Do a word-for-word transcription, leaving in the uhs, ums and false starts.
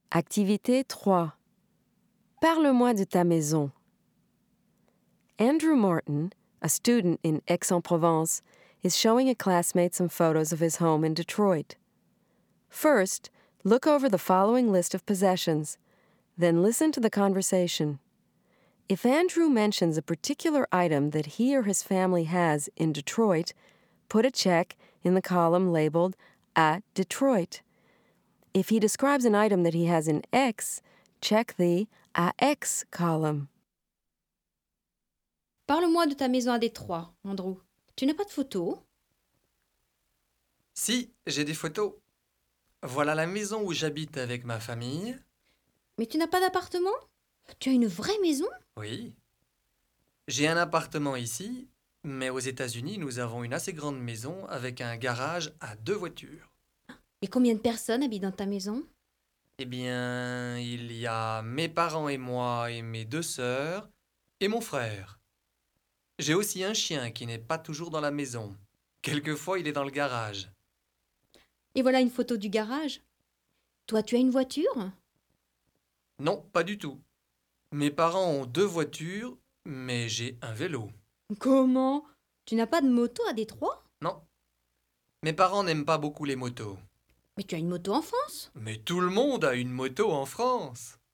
Activité trois. Parle-moi de ta maison. Andrew Morton, a student in Aix-en-Provence, is showing a classmate some photos of his home in Detroit. First, look over the following list of possessions. Then listen to the conversation. If Andrew mentions a particular item that he or his family has in Detroit, put a check in the column labeled at Detroit. If he describes an item that he has in Aix, check the à Aix column. Parle-moi de ta maison à Détroit, Andrew. Tu n'as pas de photos? Si, j'ai des photos. Voilà la maison où j'habite avec ma famille. Mais tu n'as pas d'appartement? Tu as une vraie maison? Oui. J'ai un appartement ici, mais aux États-Unis, nous avons une assez grande maison avec un garage à deux voitures. Et combien de personnes habitent dans ta maison? Eh bien, il y a mes parents et moi et mes deux sœurs et mon frère. J'ai aussi un chien qui n'est pas toujours dans la maison. Quelquefois, il est dans le garage. Et voilà une photo du garage. Toi, tu as une voiture? Non, pas du tout. Mes parents ont deux voitures, mais j'ai un vélo. Comment? Tu n'as pas de moto à Détroit? Non. Mes parents n'aiment pas beaucoup les motos. Mais tu as une moto en France? Mais tout le monde a une moto en France.